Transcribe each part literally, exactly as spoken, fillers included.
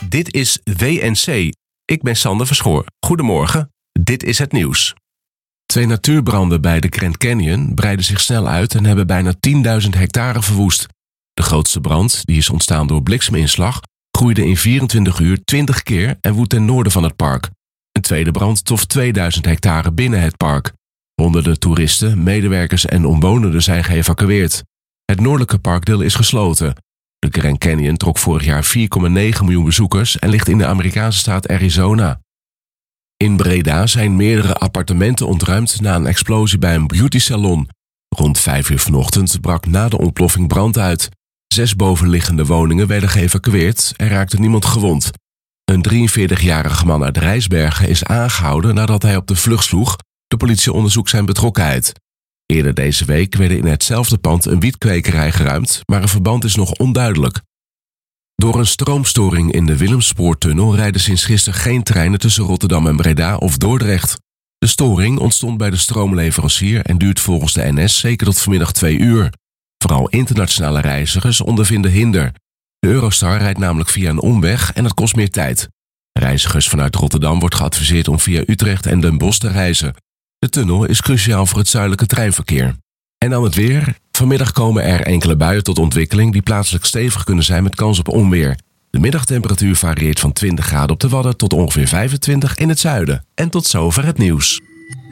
Dit is W N C. Ik ben Sander Verschoor. Goedemorgen, dit is het nieuws. Twee natuurbranden bij de Grand Canyon breiden zich snel uit en hebben bijna tienduizend hectare verwoest. De grootste brand, die is ontstaan door blikseminslag, groeide in vierentwintig uur twintig keer en woedt ten noorden van het park. Een tweede brand trof tweeduizend hectare binnen het park. Honderden toeristen, medewerkers en omwonenden zijn geëvacueerd. Het noordelijke parkdeel is gesloten. De Grand Canyon trok vorig jaar vier komma negen miljoen bezoekers en ligt in de Amerikaanse staat Arizona. In Breda zijn meerdere appartementen ontruimd na een explosie bij een beautysalon. Rond vijf uur vanochtend brak na de ontploffing brand uit. Zes bovenliggende woningen werden geëvacueerd en raakte niemand gewond. Een drieënveertigjarige man uit Rijsbergen is aangehouden nadat hij op de vlucht sloeg. De politie onderzoekt zijn betrokkenheid. Eerder deze week werden in hetzelfde pand een wietkwekerij geruimd, maar een verband is nog onduidelijk. Door een stroomstoring in de Willemspoortunnel rijden sinds gisteren geen treinen tussen Rotterdam en Breda of Dordrecht. De storing ontstond bij de stroomleverancier en duurt volgens de N S zeker tot vanmiddag twee uur. Vooral internationale reizigers ondervinden hinder. De Eurostar rijdt namelijk via een omweg en dat kost meer tijd. Reizigers vanuit Rotterdam wordt geadviseerd om via Utrecht en Den Bosch te reizen. De tunnel is cruciaal voor het zuidelijke treinverkeer. En dan het weer. Vanmiddag komen er enkele buien tot ontwikkeling die plaatselijk stevig kunnen zijn met kans op onweer. De middagtemperatuur varieert van twintig graden op de Wadden tot ongeveer vijfentwintig in het zuiden. En tot zover het nieuws.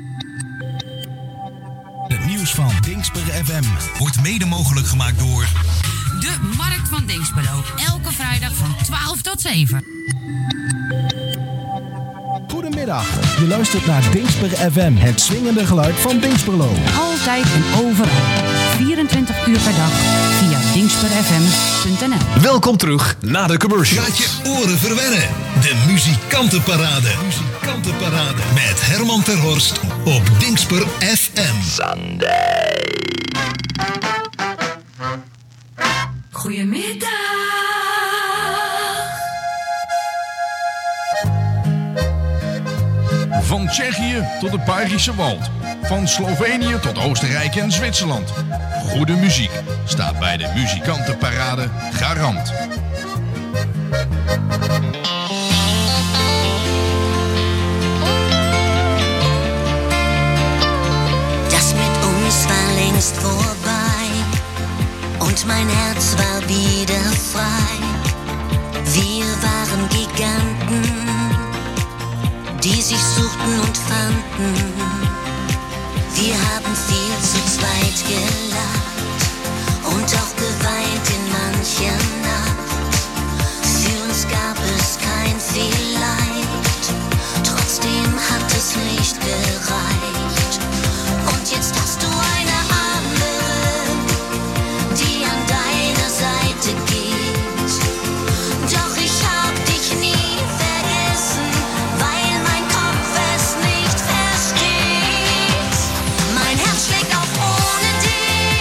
Het nieuws van Dingsper F M wordt mede mogelijk gemaakt door de Markt van Dinxperlo. Elke vrijdag van twaalf tot zeven. Goedemiddag, je luistert naar Dingsper F M, het swingende geluid van Dinxperlo. Altijd en overal, vierentwintig uur per dag, via dingsper f m punt n l. Welkom terug na de commercial. Laat je oren verwennen. De muzikantenparade. Muzikantenparade. Met Herman Terhorst op Dingsper F M. Sunday. Goedemiddag. Van Tsjechië tot het Bayerische Wald. Van Slovenië tot Oostenrijk en Zwitserland. Goede muziek staat bij de muzikantenparade garant. Das mit uns war längst vorbei und mein Herz war wieder frei. Wir waren Giganten, die sich suchten und fanden. Wir haben viel zu zweit gelacht und auch geweint in mancher Nacht. Für uns gab es kein Vielleicht, trotzdem hat es nicht gereicht. Und jetzt hast du eine andere, die an deiner Seite geht. Doch ich hab dich nie vergessen, weil mein Kopf es nicht versteht. Mein Herz schlägt auch ohne dich.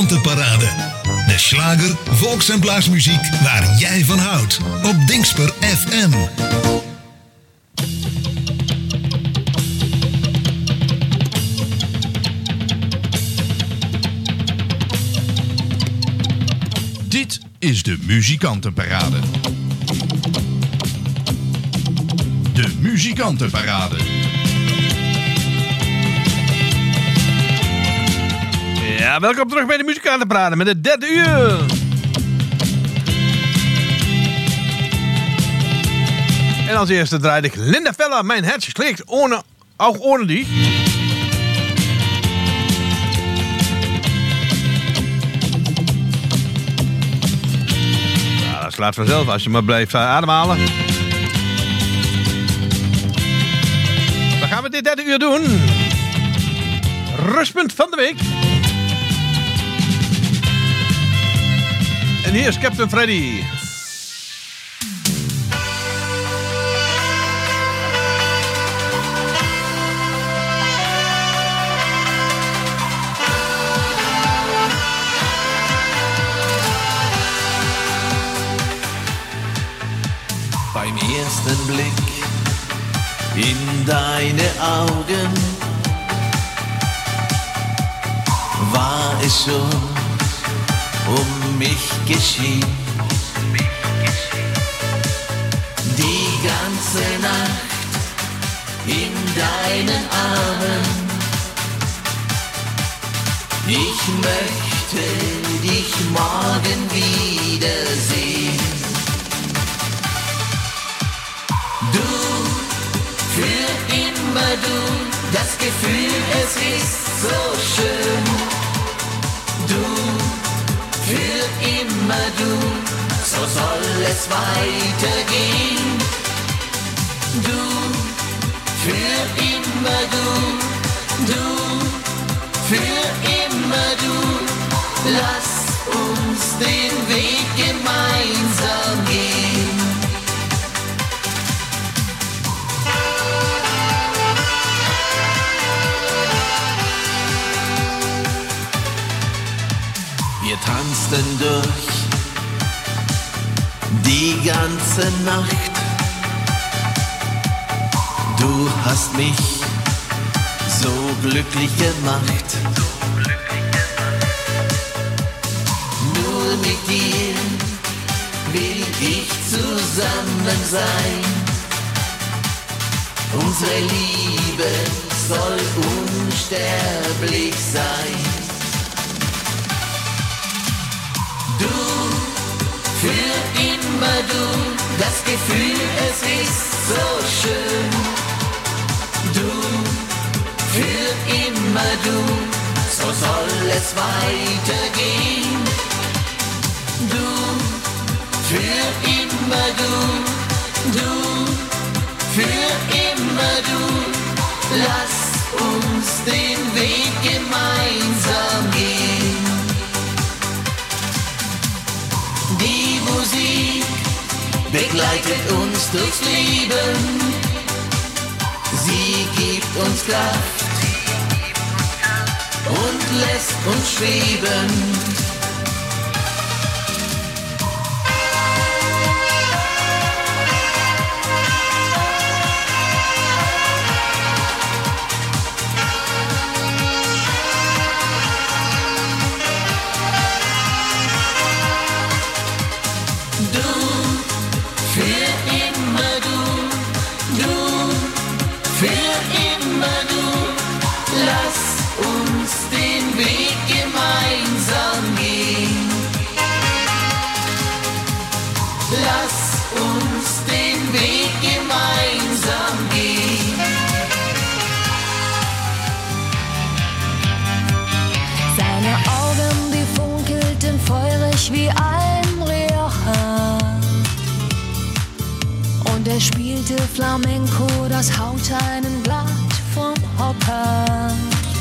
Muzikantenparade. De slager, volks- en blaasmuziek waar jij van houdt. Op Dingsper F M. Dit is de Muzikantenparade. De Muzikantenparade. Ja, welkom terug bij de Muzikantenparade met het derde uur. En als eerste draaide ik Linda Vella, Mijn Herz schlägt ohne, auch ohne dich. Nou, dat slaat vanzelf als je maar blijft ademhalen. Dan gaan we dit derde uur doen. Rustpunt van de week. En hier is Captain Freddy. Beim ersten Blick in deine Augen war es schon um mich geschehen. Die ganze Nacht in deinen Armen. Ich möchte dich morgen wiedersehen. Du, für immer du, das Gefühl, es ist so schön. Du, für immer du, so soll es weitergehen. Du, für immer du, du, für immer du, lass uns den Weg gemeinsam gehen. Wir tanzten durch die ganze Nacht. Du hast mich so glücklich gemacht. Nur mit dir will ich zusammen sein. Unsere Liebe soll unsterblich sein. Du, für immer du, das Gefühl, es ist so schön. Du, für immer du, so soll es weitergehen. Du, für immer du, du, für immer du, lass uns den Weg gemeinsam gehen. Die Musik begleitet uns durchs Leben. Sie gibt uns Kraft und lässt uns schweben. Wie ein Rioja. Und er spielte Flamenco, das haut einen Blatt vom Hocker.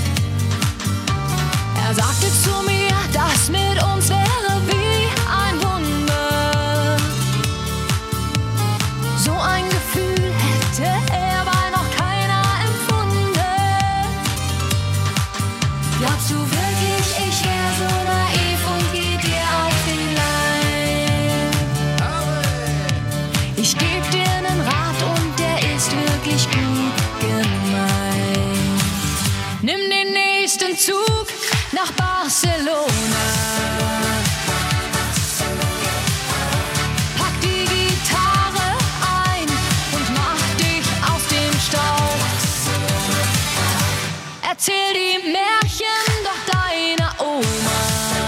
Er sagte zu mir, das mit uns wäre wie ein Wunder. So ein Gefühl hätte er bei noch keiner empfunden. Glaubst du wirklich, ich wär so naiv? Ich geb dir einen Rat und der ist wirklich gut gemeint. Nimm den nächsten Zug nach Barcelona. Pack die Gitarre ein und mach dich auf den Staub. Erzähl die Märchen doch deiner Oma.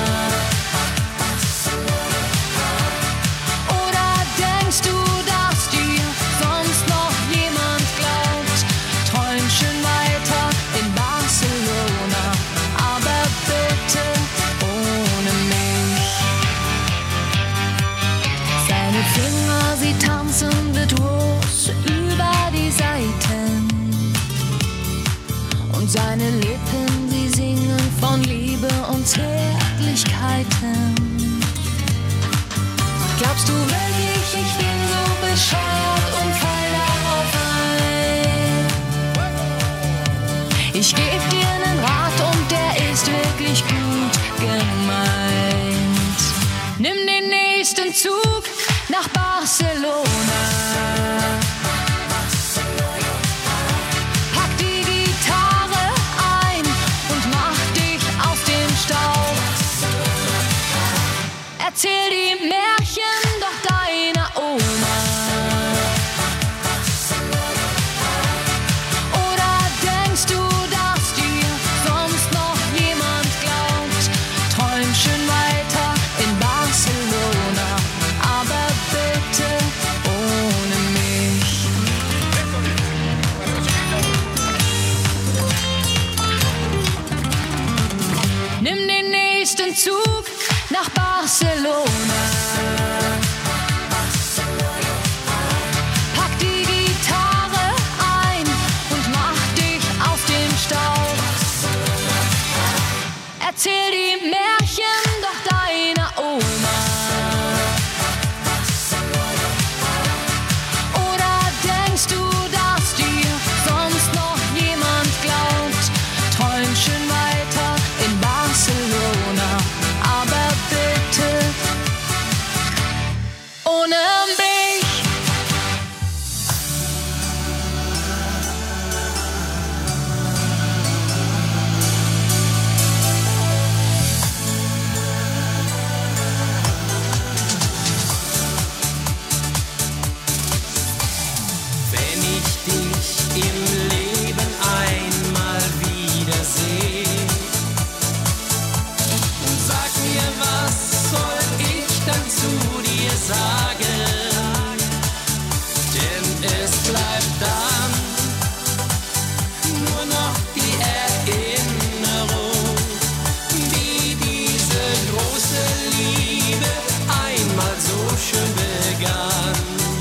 Oder denkst du, dass dir sonst noch jemand glaubt? Träum schön weiter in Barcelona, aber bitte ohne mich. Seine Finger, sie tanzen virtuos über die Seiten. Und seine Lippen, sie singen von Liebe und Zärtlichkeiten. Glaubst du wirklich, ich bin so bescheuert und fall darauf ein? Ich geb dir einen Rat und der ist wirklich gut gemeint. Nimm den nächsten Zug nach Barcelona. Pack die Gitarre ein und mach dich auf den Staub. Erzähl die Märchen doch deiner Oma. Oder denkst du, dass dir sonst noch jemand glaubt? Träum schön weiter in Barcelona, aber bitte ohne mich. Nimm den nächsten Zug nach Barcelona. Pack die Gitarre ein und mach dich auf den Staub. Erzähl die Märchen doch deiner Oma. Oder denkst du, dass dir sonst noch jemand glaubt? Träum schön weiter in Barcelona, aber bitte ohne mich. Wenn ich dich im Leben einmal wiedersehe, sag mir, was soll ich dann zu dir sagen? Denn es bleibt dann nur noch die Erinnerung, wie diese große Liebe einmal so schön begann.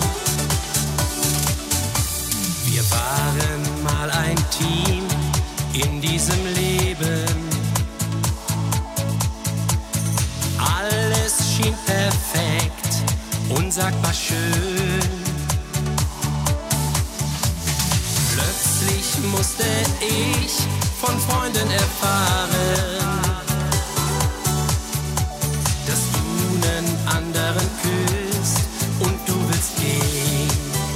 Wir waren mal ein Team in diesem Leben. Alles schien perfekt, unsagbar schön. Plötzlich musste ich von Freunden erfahren, dass du einen anderen küsst und du willst gehen.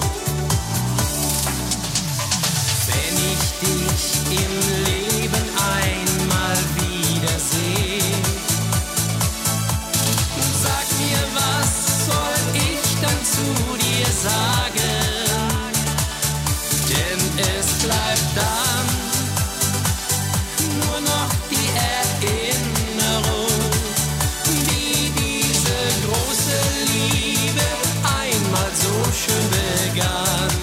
Wenn ich dich im Leben einmal wiedersehe, sag mir, was soll ich dann zu dir sagen? Denn es bleibt dann nur noch die Erinnerung, wie diese große Liebe einmal so schön begann.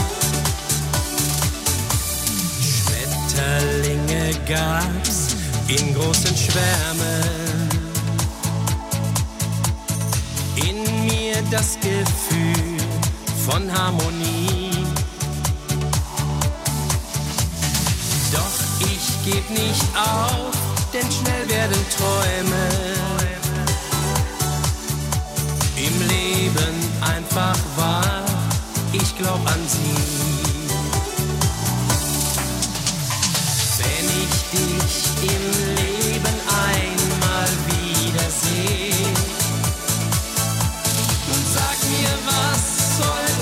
Schmetterlinge gab's in großen Schwärmen, in mir das Gefühl von Harmonie. Doch ich geb nicht auf, denn schnell werden Träume im Leben einfach wahr. Ich glaub an sie. Wenn ich dich im Leben einmal wiedersehe, sag mir, was soll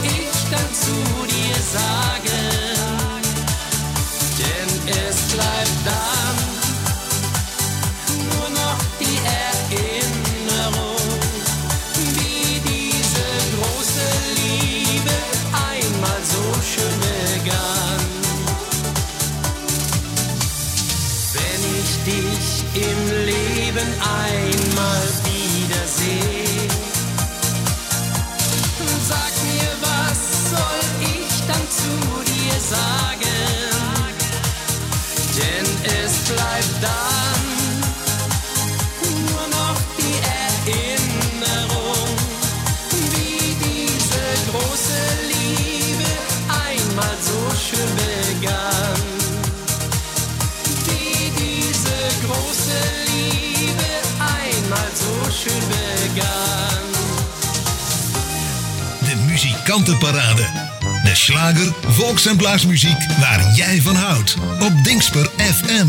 Muzikantenparade. De slager, volks- en blaasmuziek waar jij van houdt. Op Dingsper F M.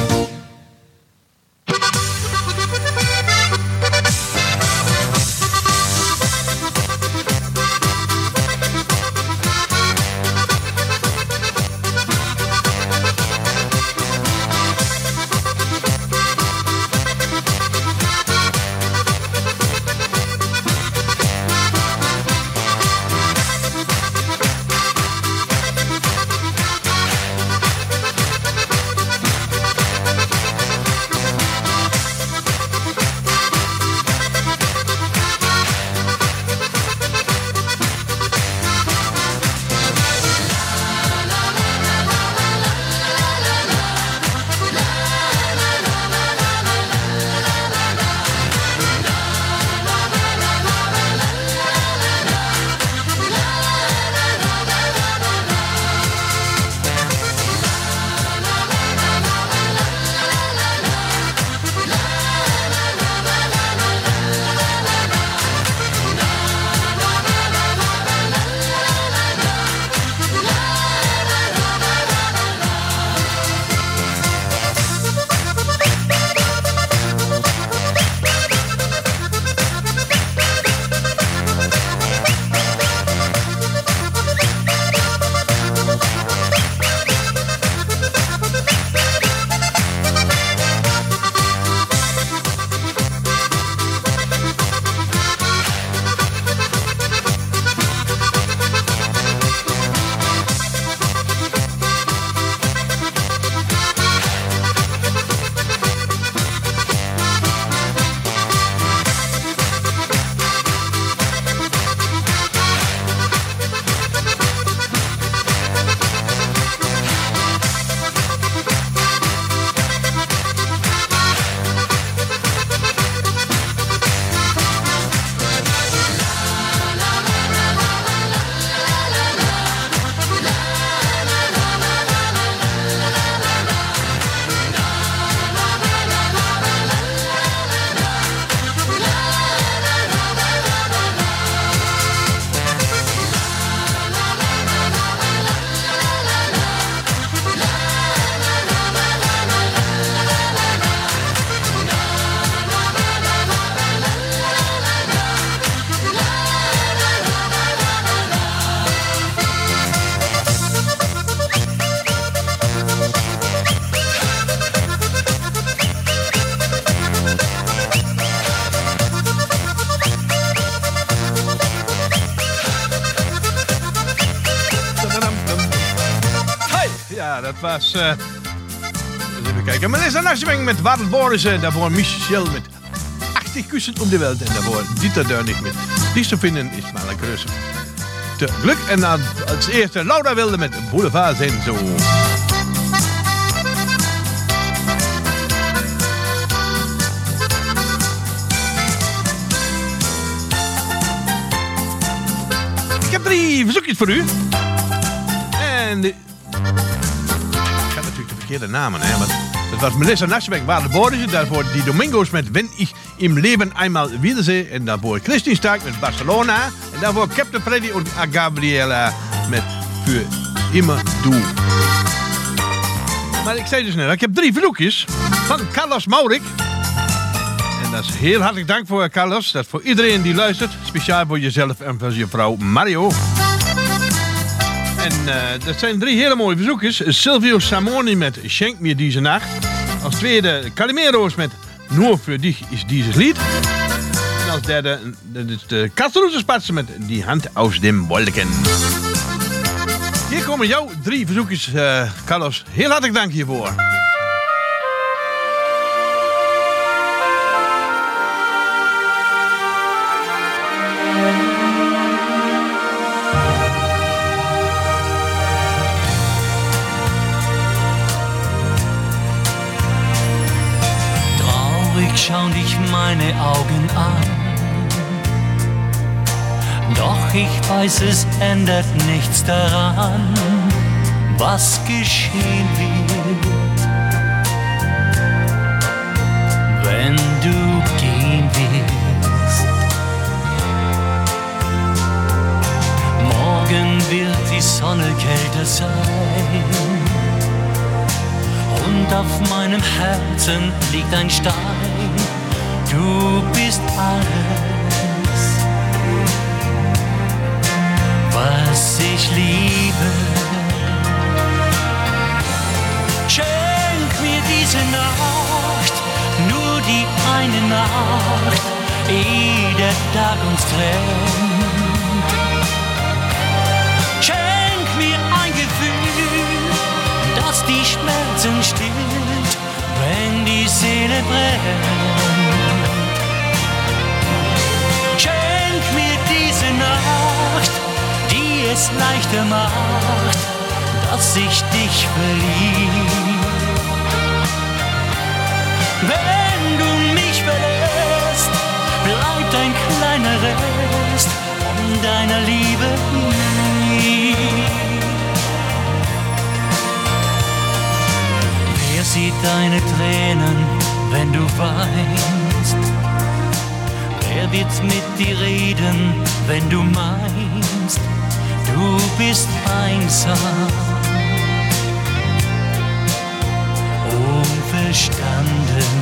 Dat was, uh, even kijken, Melissa Naschwing met Wadel Borissen. Daarvoor Michel met achtzig kussen om de wereld. En daarvoor Dieter Deunig met Die te vinden is maar lekker rustig. Te geluk. En dan als eerste Laura Wilde met Boulevard zijn zo. Ik heb drie verzoekjes voor u. En... De, de namen, hè? Want dat was Melissa Naschwing, Wadel Borissen. Daarvoor die Domingos met Wenn ich im Leben einmal wiedersehe. En daarvoor Christine Stark met Barcelona. En daarvoor Captain Freddy en Gabriela met Für immer du. Maar ik zei dus net, ik heb drie verzoekjes van Carlos Maurik. En dat is heel hartelijk dank voor Carlos. Dat is voor iedereen die luistert. Speciaal voor jezelf en voor je vrouw Mario. En uh, dat zijn drie hele mooie verzoekjes. Silvio Samoni met Schenk mir diese Nacht. Als tweede Calimero's met Nur für dich ist dieses Lied. En als derde dat is de Kasteloezenspatsen met Die Hand aus dem Wolken. Hier komen jouw drie verzoekjes, uh, Carlos. Heel hartelijk dank hiervoor. Schauen dich meine Augen an. Doch ich weiß, es ändert nichts daran, was geschehen wird. Wenn du gehen willst, sollte sein. Und auf meinem Herzen liegt ein Stein. Du bist alles, was ich liebe. Schenk mir diese Nacht, nur die eine Nacht, ehe der Tag uns trennt. Schenk mir ein Gefühl, das die Schmerzen stillt, wenn die Seele brennt. Schenk mir diese Nacht, die es leichter macht, dass ich dich verlieb. Wenn du mich verlässt, bleibt ein kleiner Rest von deiner Liebe lieb. Wer sieht deine Tränen, wenn du weinst? Wer wird mit dir reden, wenn du meinst, du bist einsam, unverstanden?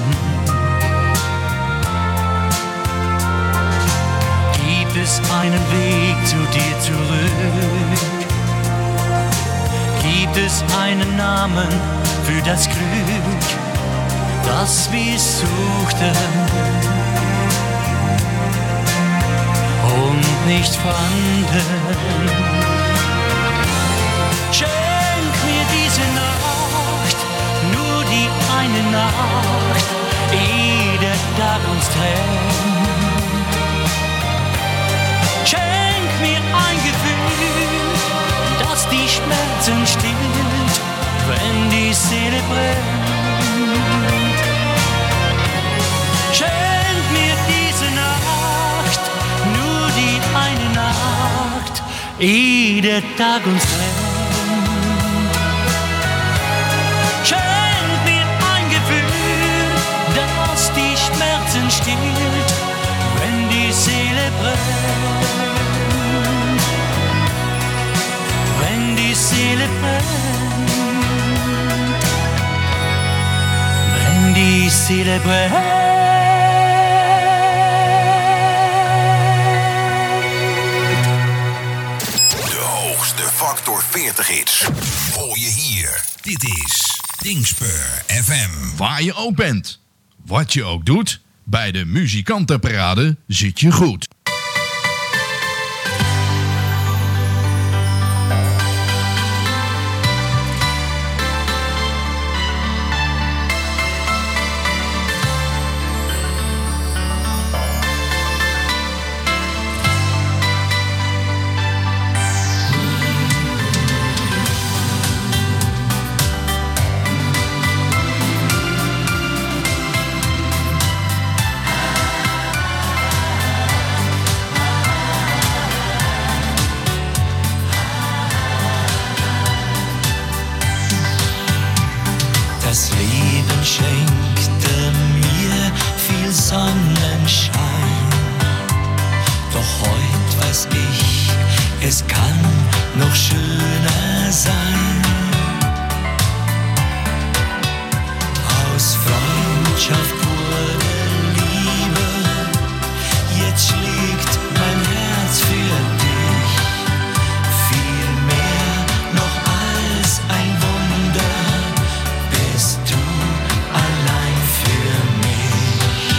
Gibt es einen Weg zu dir zurück? Gibt es einen Namen für das Glück, das wir suchten und nicht fanden? Schenk mir diese Nacht, nur die eine Nacht, ehe der Tag uns trennt. Schenk mir ein Gefühl, das die Schmerzen stillt, wenn die Seele brennt. Schenk mir diese Nacht, nur die eine Nacht, ehe der Tag uns trennt. Schenk mir ein Gefühl, das die Schmerzen stillt, wenn die Seele brennt. Wenn die Seele brennt. Wenn die Seele brennt. Factor veertig hits. Hoor je hier. Dit is Dingspur F M. Waar je ook bent, wat je ook doet, bij de muzikantenparade zit je goed. Das Leben schenkte mir viel Sonnenschein, doch heut weiß ich, es kann noch schöner sein. Aus Freundschaft wurde Liebe, jetzt schlägt mein Herz für dich, viel mehr noch als ein Wunder. Bist du allein für mich?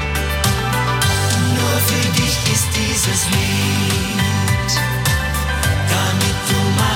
Nur für dich ist dieses Lied, damit du mein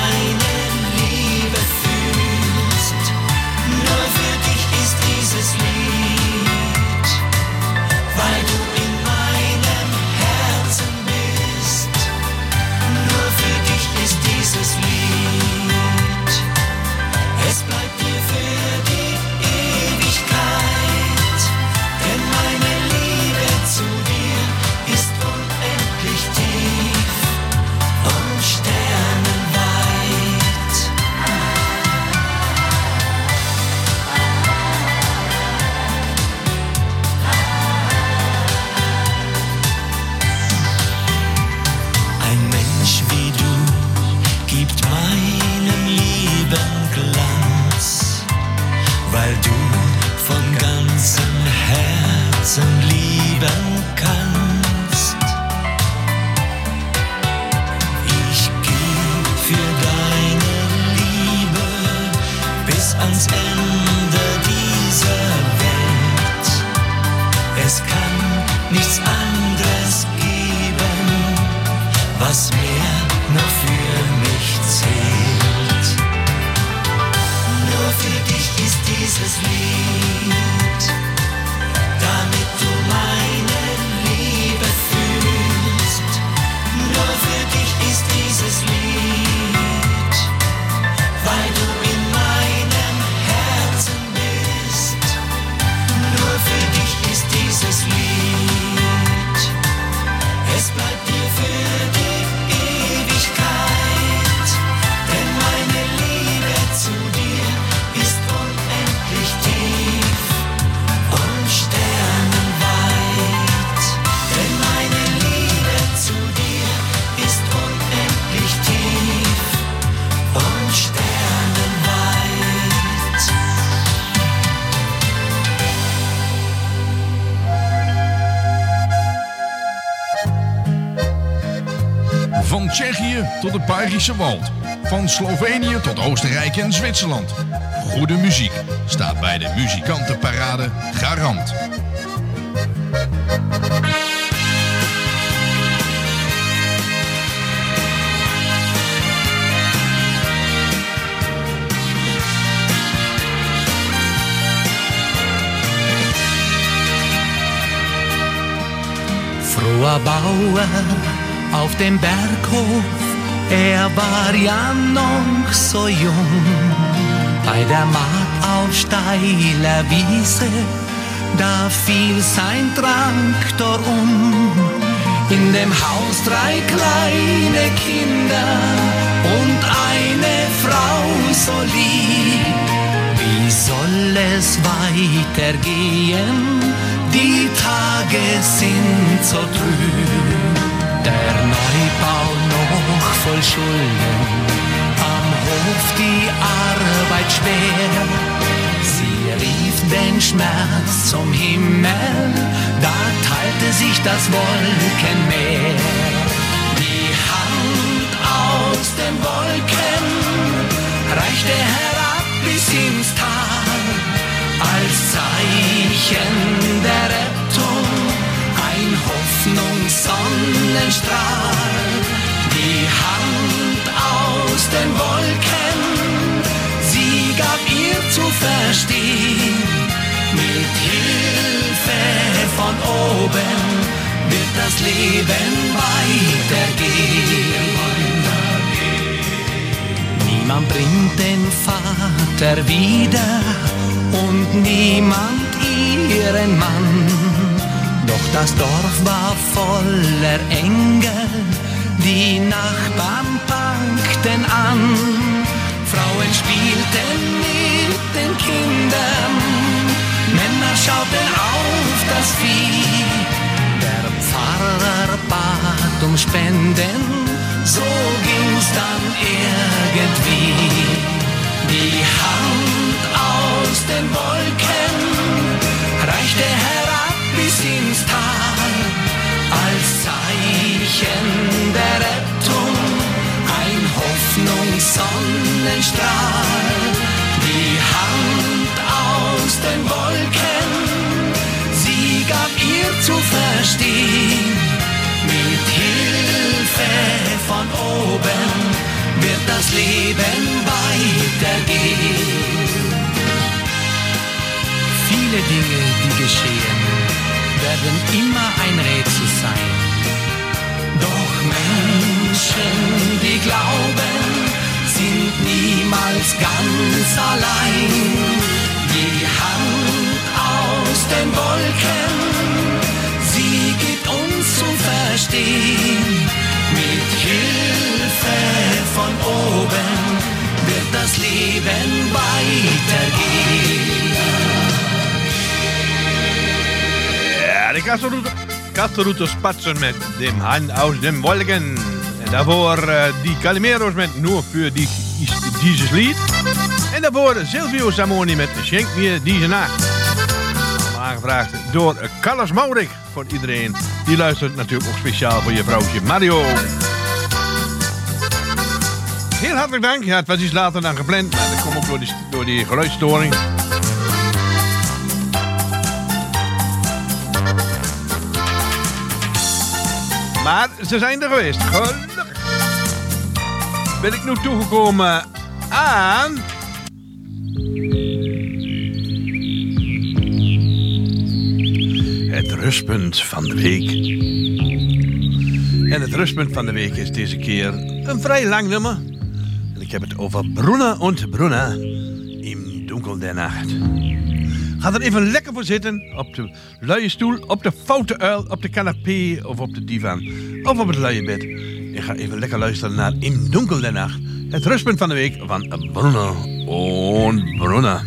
was mehr noch für mich zählt. Nur für dich ist dieses Lied, damit du meine Liebe fühlst. Nur für dich ist dieses Lied, weil du in meinem Herzen bist. Nur für dich ist dieses Lied, es bleibt dir für die Ewigkeit, denn meine Liebe zu dir ist unendlich tief und sternenweit. Denn meine Liebe zu dir ist unendlich tief und sternenweit. Van Tsjechië tot het Bayerische Wald. Van Slovenië tot Oostenrijk en Zwitserland. Goede muziek staat bij de muzikantenparade garant. Froher Bauer auf dem Berghof, er war ja noch so jung. Bei der Magd auf steiler Wiese, da fiel sein Traktor um. In dem Haus drei kleine Kinder und eine Frau so lieb. Wie soll es weitergehen? Die Tage sind so trüb. Der Neubau noch voll Schulden, am Hof die Arbeit schwer. Sie rief den Schmerz zum Himmel, da teilte sich das Wolkenmeer. Die Hand aus den Wolken reichte herab bis ins Tal, als Zeichen der Rettung ein Hoffnungssonnenstrahl. Die Hand aus den Wolken, sie gab ihr zu verstehen, mit Hilfe von oben wird das Leben weitergehen. Niemand bringt den Vater wieder und niemand ihren Mann. Doch das Dorf war voller Engel, die Nachbarn packten an. Frauen spielten mit den Kindern, Männer schauten auf das Vieh. Der Pfarrer bat um Spenden, so ging's dann irgendwie. Die Hand aus den Wolken reichte herab bis ins Tal, als Zeichen der Rettung ein Hoffnungssonnenstrahl. Die Hand aus den Wolken, sie gab ihr zu verstehen, mit Hilfe von oben wird das Leben weitergehen. Viele Dinge, die geschehen, werden immer ein Rätsel sein. Doch Menschen, die glauben, sind niemals ganz allein. Die Hand aus den Wolken, sie gibt uns zu verstehen. Mit Hilfe von oben wird das Leben weitergehen. Ja, de Castelroute Spatsen met de Hand aus den Wolken. En daarvoor uh, die Calimeros met Nur für dich ist dieses Lied. En daarvoor Silvio Samoni met Schenk mir diese Nacht. Aangevraagd door Carlos Maurik voor iedereen. Die luistert natuurlijk ook speciaal voor je vrouwtje Mario. Heel hartelijk dank. Ja, het was iets later dan gepland. Maar dat komt ook door die, door die geluidsstoring. Maar ze zijn er geweest, gelukkig. Ben ik nu toegekomen aan... het rustpunt van de week. En het rustpunt van de week is deze keer een vrij lang nummer. En ik heb het over Bruna und Bruna im Dunkel der Nacht. Ga er even lekker voor zitten, op de luie stoel, op de foute uil, op de canapé of op de divan. Of op het luie bed. En ga even lekker luisteren naar Im Dunkel der Nacht. Het rustpunt van de week van Bruna und Bruna.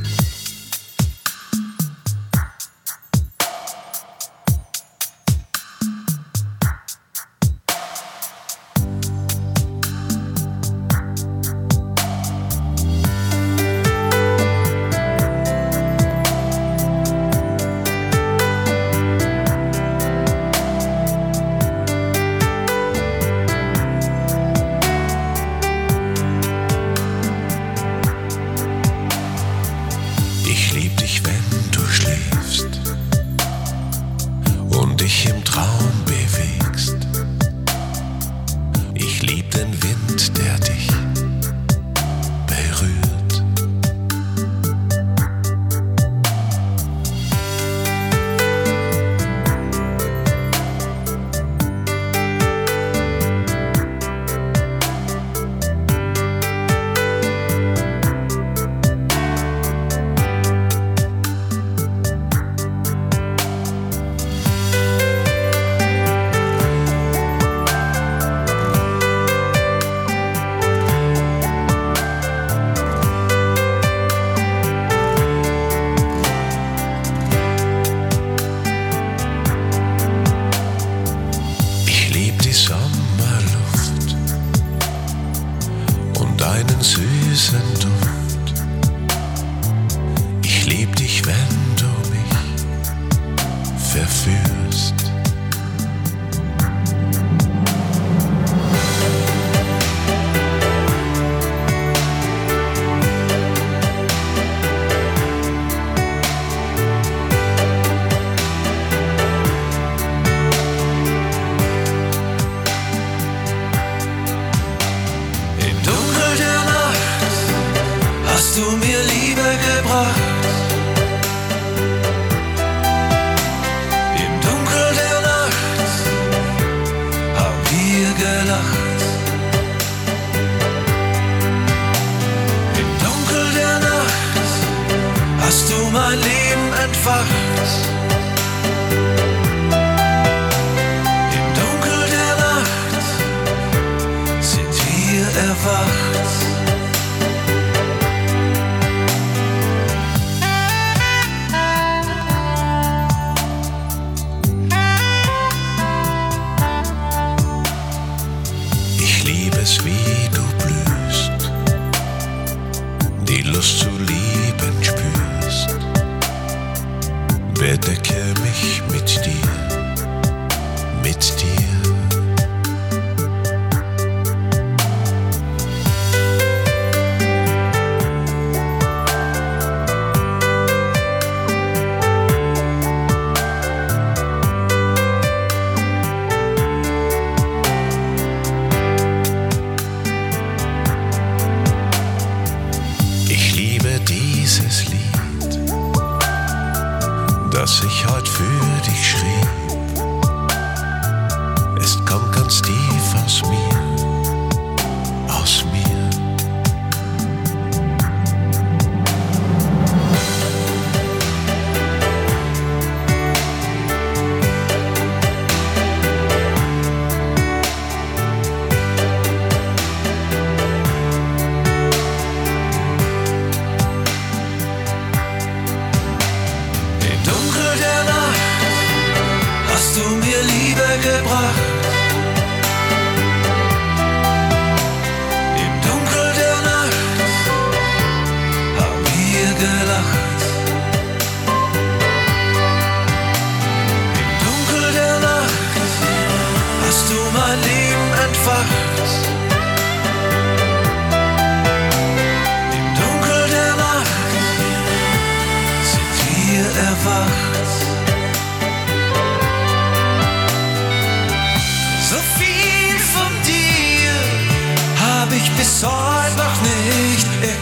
So viel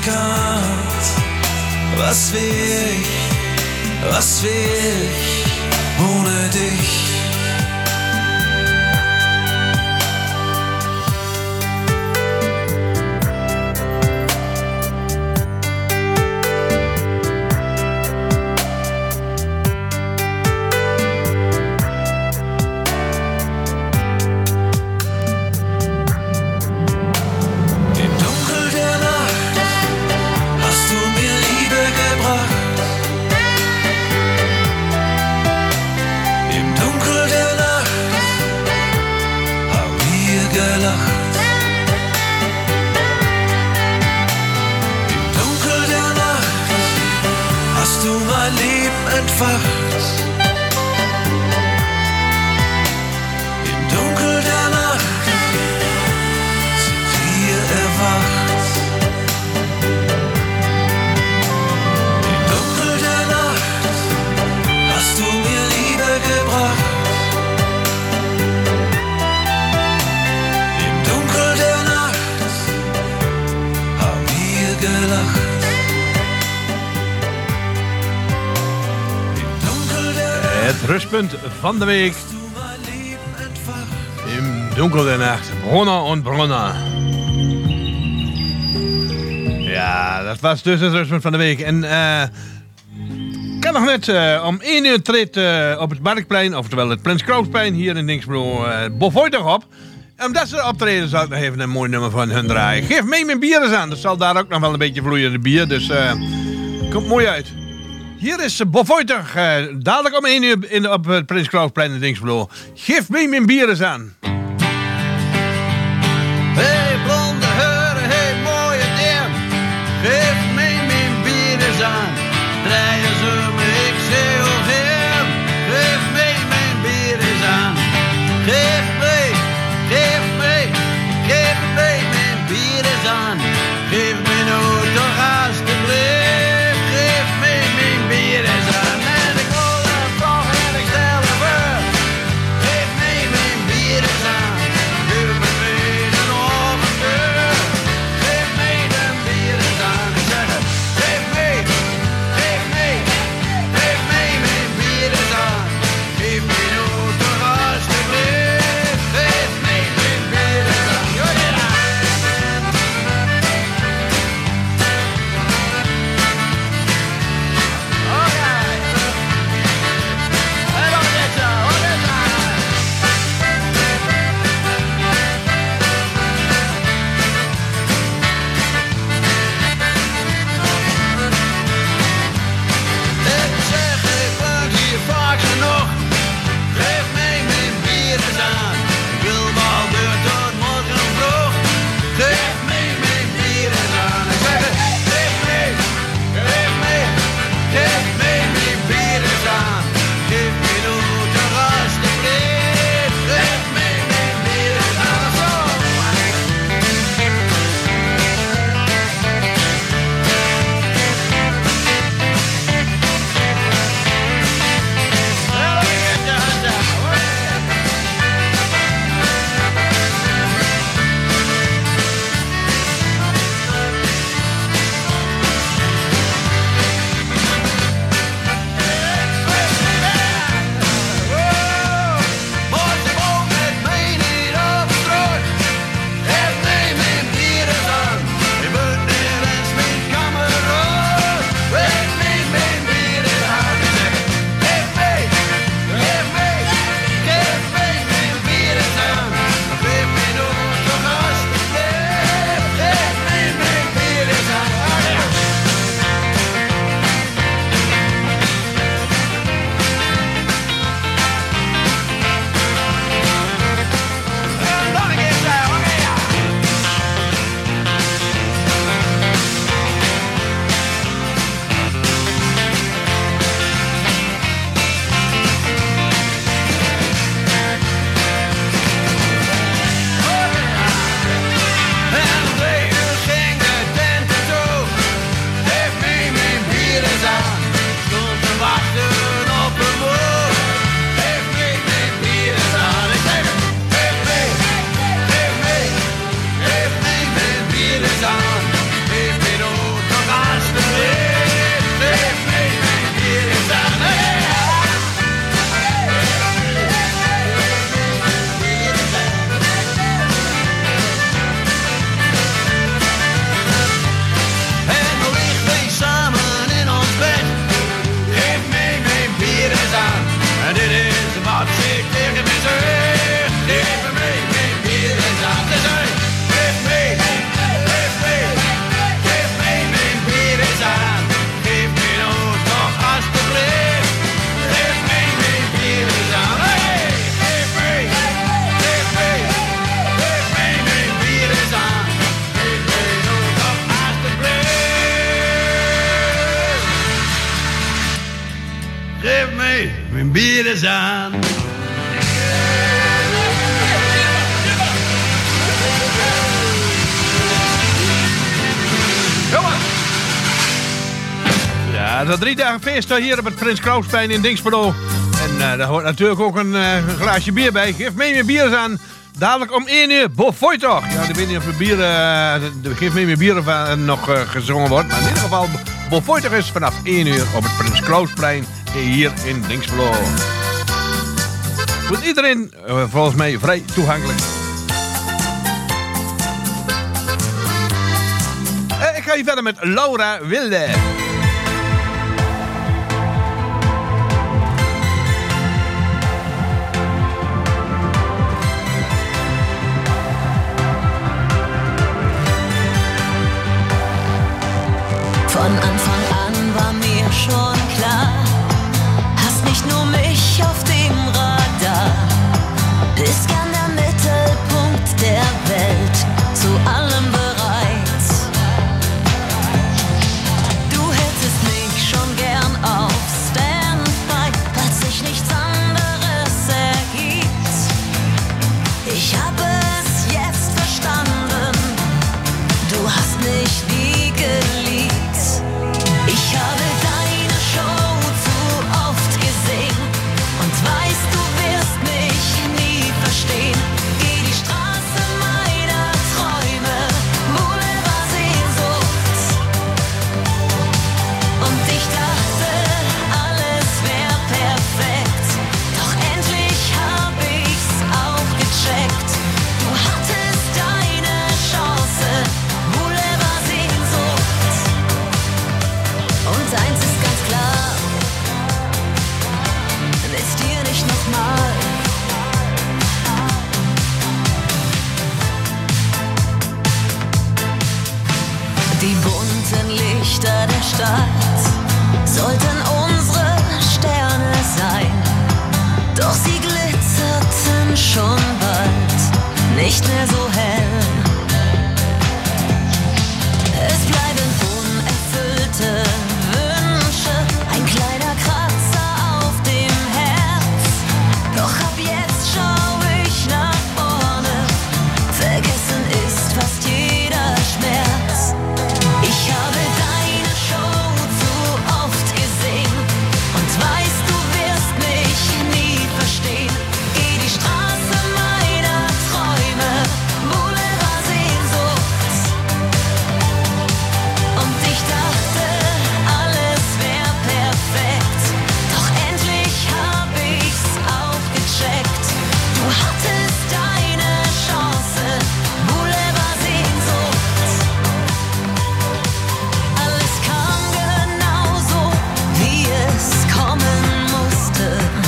bekannt. Was wär ich, was wär ich ohne dich? Rustpunt van de week. Im Dunkel der Nacht. Brunner und Brunner. Ja, dat was dus het rustpunt van de week. En uh, kan nog net uh, om één uur treedt uh, op het Marktplein, oftewel het Prins Klausplein hier in Dingsbro, uh, Bovoidag op. En omdat ze optreden zal ik nog even een mooi nummer van hun draaien. Geef mee mijn bier eens aan. Dat zal daar ook nog wel een beetje vloeien, de bier. Dus uh, komt mooi uit. Hier is Bovoidag, uh, dadelijk om één uur in, op het Prins Klausplein in Dingsbro. Geef mee mijn bier eens aan. Hey blonde heuren, hey mooie dame. Geef mee mijn bier eens aan. Draaien ze me, ik zee of hem. Geef mee mijn bier eens aan. Geef mee, geef mee, geef mee mijn bier eens aan. Geef me nou toch alsjeblieft. Bier is aan en ik wil een vrouw en ik stel er voor. Geef mij mijn bier is mijn bier is aan. Ja, dat drie dagen feest hier op het Prins Klausplein in Dinxperlo. En uh, daar hoort natuurlijk ook een uh, glaasje bier bij. Geef mee mijn bier eens aan. Dadelijk om één uur, Bofoy toch? Ja, ik weet niet of de bier, uh, de, geef mee mijn bier uh, nog uh, gezongen wordt. Maar in ieder geval, Bofoy toch is vanaf één uur op het Prins Klausplein hier in Dinxperlo. Voor iedereen uh, volgens mij vrij toegankelijk. Uh, ik ga hier verder met Laura Wilde. Von Anfang an war mir schon klar, hast nicht nur mich auf dem Radar, bist gern der Mittelpunkt der Welt, zu allem bereit. Du hättest mich schon gern auf Standby, falls sich nichts anderes ergibt. Ich habe es jetzt verstanden, du hast mich nie geliebt. Ich habe deine Show zu oft gesehen und weiß, du wirst mich nie verstehen. Geh die Straße meiner Träume, Boulevard Sehnsucht. Und ich dachte, alles wär perfekt, doch endlich hab ich's auch gecheckt. Du hattest deine Chance, Boulevard Sehnsucht. Und eins ist ganz klar, ist hier nicht nochmal. Die bunten Lichter der Stadt sollten unsere Sterne sein, doch sie glitzerten schon bald nicht mehr so hell. Es bleiben unerfüllte Wünsche, ein kleiner Kratzer auf dem Herz. Doch ab jetzt schau ich nach vorne, vergessen ist fast jeder Schmerz. Ich habe deine Show zu oft gesehen und weiß, du wirst mich nie verstehen. Geh die Straße meiner Träume, Boulevard Sehnsucht. Und ich dachte, alles wär perfekt, doch endlich hab ich's auch gecheckt. Du hattest deine Chance, Boulevard Sehnsucht. Alles kam genauso, wie es kommen musste.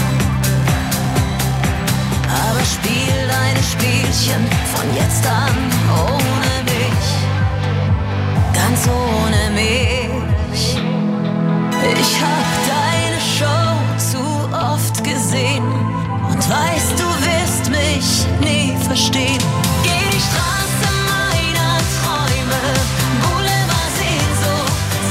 Aber spiel deine Spielchen von jetzt an ohne mich, ganz ohne mich. Ich hab deine Show zu oft gesehen und weiß, du wirst mich nie verstehen. Geh die Straße meiner Träume, Boulevard Sehnsucht.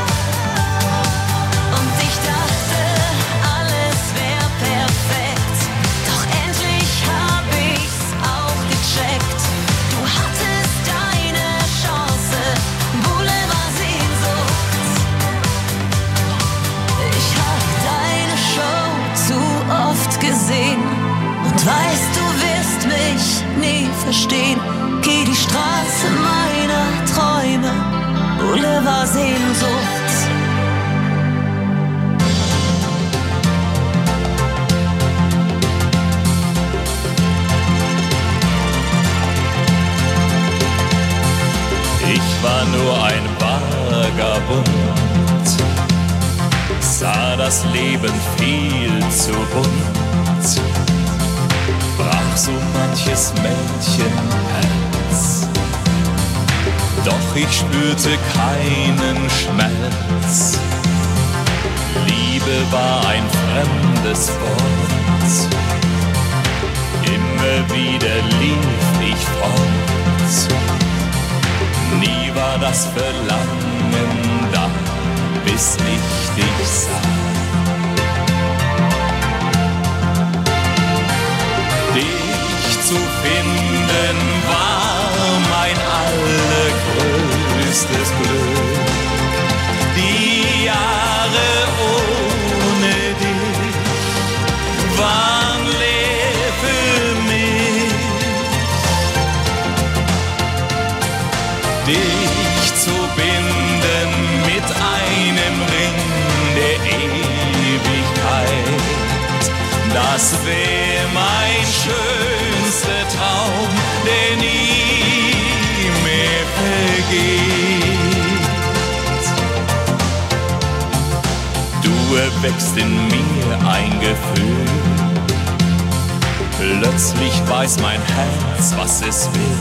Und ich dachte, alles wär perfekt, doch endlich hab ich's auch gecheckt. Du hattest deine Chance, Boulevard Sehnsucht. Ich hab deine Show zu oft gesehen und weiß, du wirst mich nie verstehen. Geh die Straße meiner Träume, Boulevard Sehnsucht. Ich war nur ein Vagabund, sah das Leben viel zu bunt, brach so manches Mädchenherz, doch ich spürte keinen Schmerz. Liebe war ein fremdes Wort, immer wieder lief ich fort. Nie war das Verlangen da, bis ich dich sah. finden war mein allergrößtes Glück. Die Jahre ohne dich waren leer für mich. Dich zu binden mit einem Ring der Ewigkeit, das wär mein schönster Traum, der nie mehr vergeht. Du erweckst in mir ein Gefühl, plötzlich weiß mein Herz, was es will.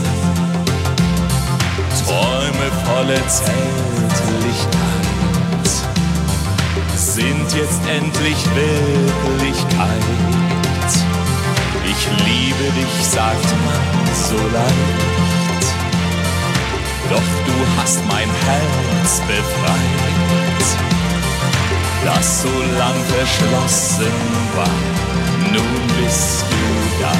Träume voller Zärtlichkeit sind jetzt endlich Wirklichkeit. Ich liebe dich, sagt man so leicht, doch du hast mein Herz befreit, das so lang verschlossen war, nun bist du da.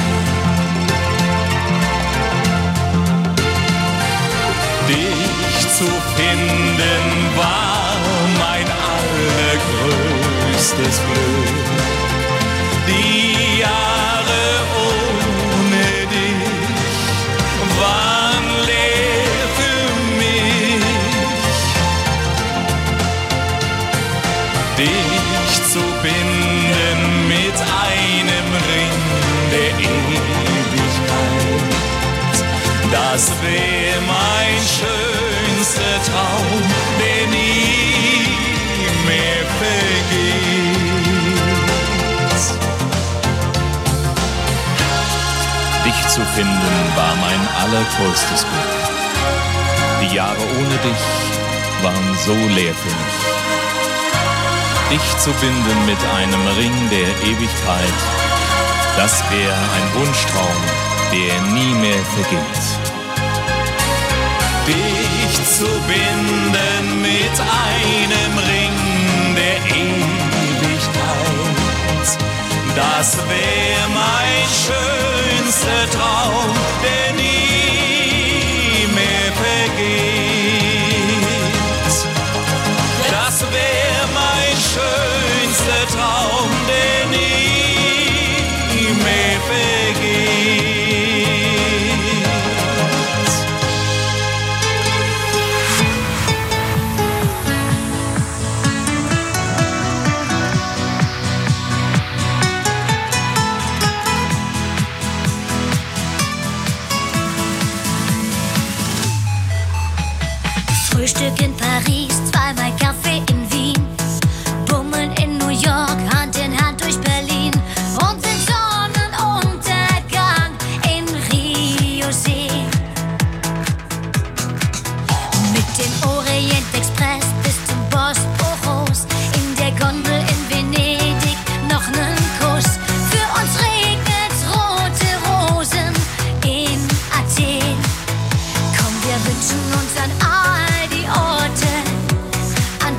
Dich zu finden war mein allergrößtes Glück. Die Jahre ohne dich waren leer für mich. Dich zu binden mit einem Ring der Ewigkeit, das wär mein schönster Traum, der nie mehr vergeht. Dich zu finden war mein allergrößtes Glück. Die Jahre ohne dich waren so leer für mich. Dich zu binden mit einem Ring der Ewigkeit, das wär ein Wunschtraum, der nie mehr vergeht. Dich zu binden mit einem Ring der Ewigkeit, das wär mein schönster Traum, der nie mehr vergeht. Das wär mein schönster Traum, der nie mehr vergeht. Frühstück in Paris, zweimal Kaffee in Wien, Bummeln in New York, Hand in Hand durch Berlin und den Sonnenuntergang in Rio sehen. Mit dem Orient Express bis zum Bosporus, in der Gondel in Venedig noch nen Kuss. Für uns regnet rote Rosen in Athen. Komm, wir wünschen uns an all die Orte, an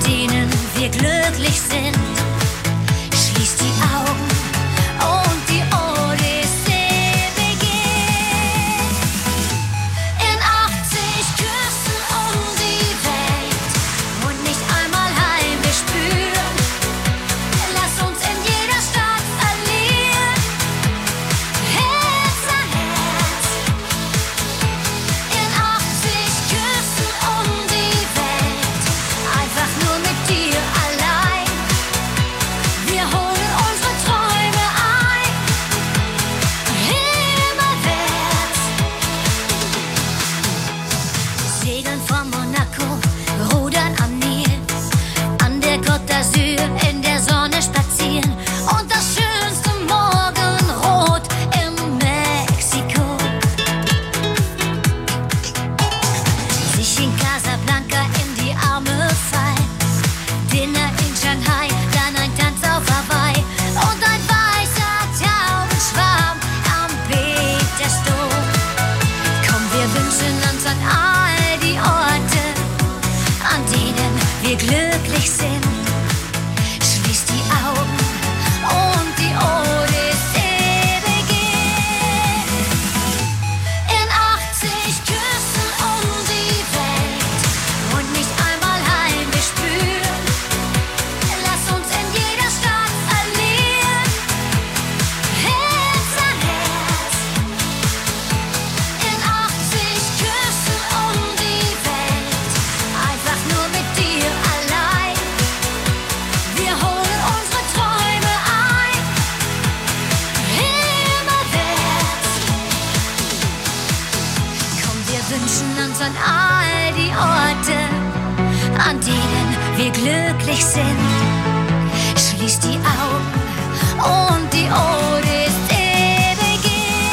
wünschen uns an all die Orte, an denen wir glücklich sind. Schließ die Augen und die Ode ist ewig.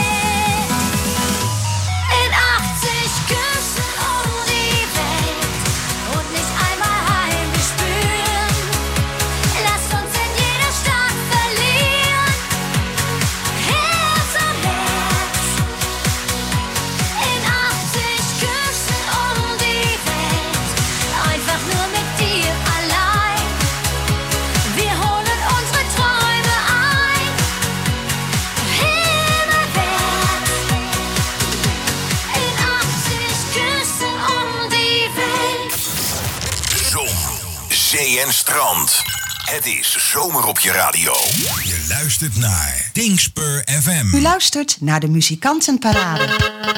In achtzig Küssen um die Welt und nicht einmal heimisch spüren. Lasst uns in jeder Stadt verlieren. Herz am Herz. In achtzig Küssen um die Welt, einfach nur mit dir allein. Wir holen unsere Träume ein. Himmelwärts. In achtzig Küssen um die Welt. Zon, zee en strand. Het is zomer op je radio. Je luistert naar Dingspur F M. U luistert naar de Muzikantenparade.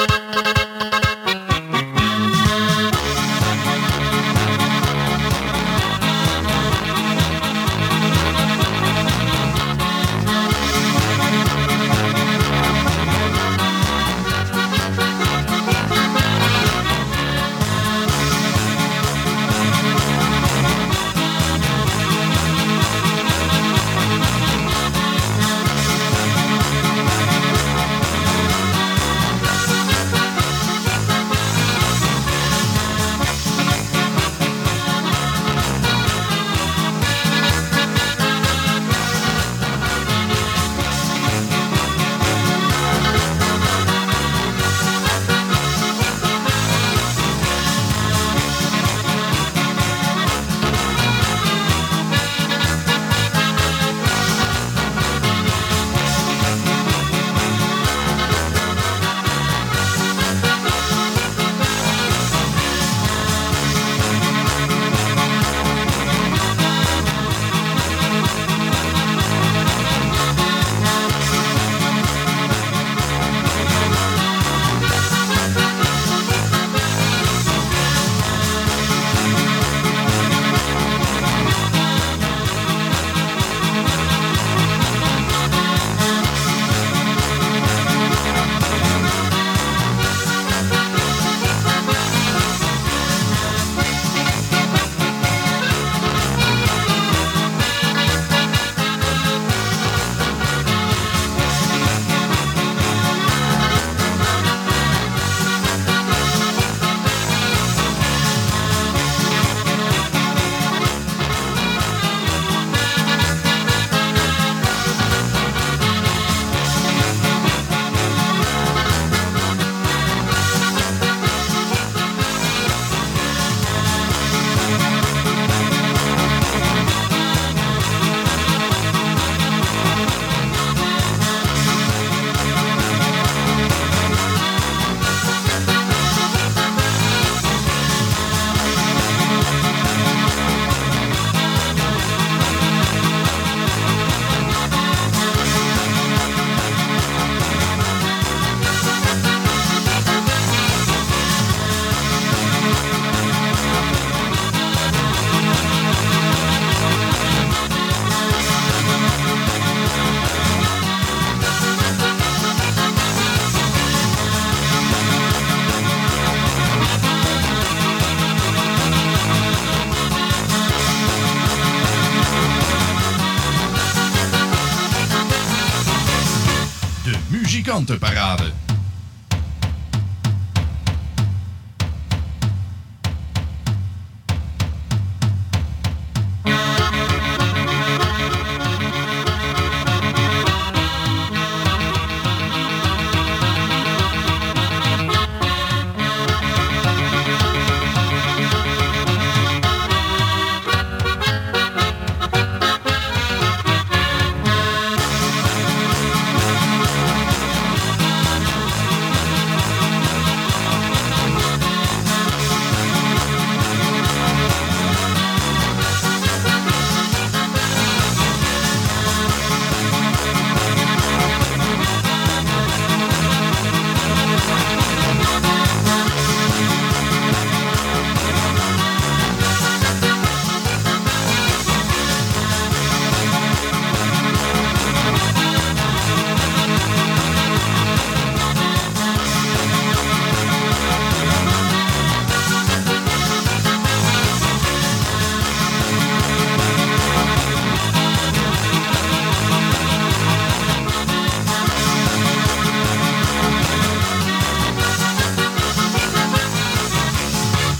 Muzikantenparade.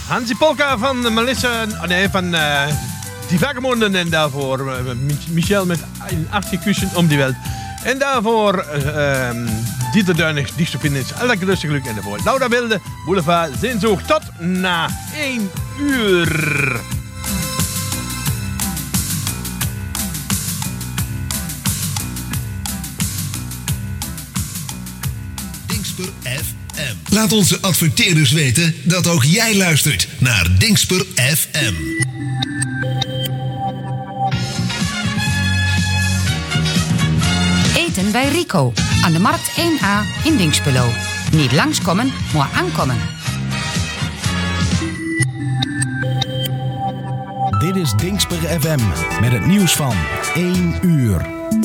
Hansi Polka van Melissa, nee, van uh, Die Vagabonderen. En daarvoor uh, Michel met een achtje kussen om die welt. En daarvoor uh, um, Dieter Duinig, dichtst op in is Lekker Rustig Geluk. En daarvoor Laura Wilde, Boulevard Zinzoog. Tot na één uur. Dingsper F M. Laat onze adverteerders weten dat ook jij luistert naar Dingsper F M. Eten bij Rico aan de Markt één A in Dinxperlo. Niet langskomen, maar aankomen. Dit is Dingsper F M met het nieuws van één uur.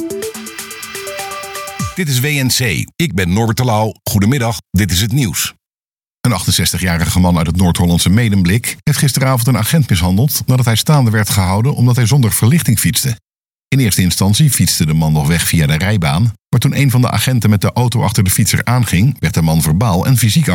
Dit is W N C. Ik ben Norbert Terlouw. Goedemiddag, dit is het nieuws. Een achtenzestigjarige man uit het Noord-Hollandse Medemblik heeft gisteravond een agent mishandeld nadat hij staande werd gehouden omdat hij zonder verlichting fietste. In eerste instantie fietste de man nog weg via de rijbaan, maar toen een van de agenten met de auto achter de fietser aanging, werd de man verbaal en fysiek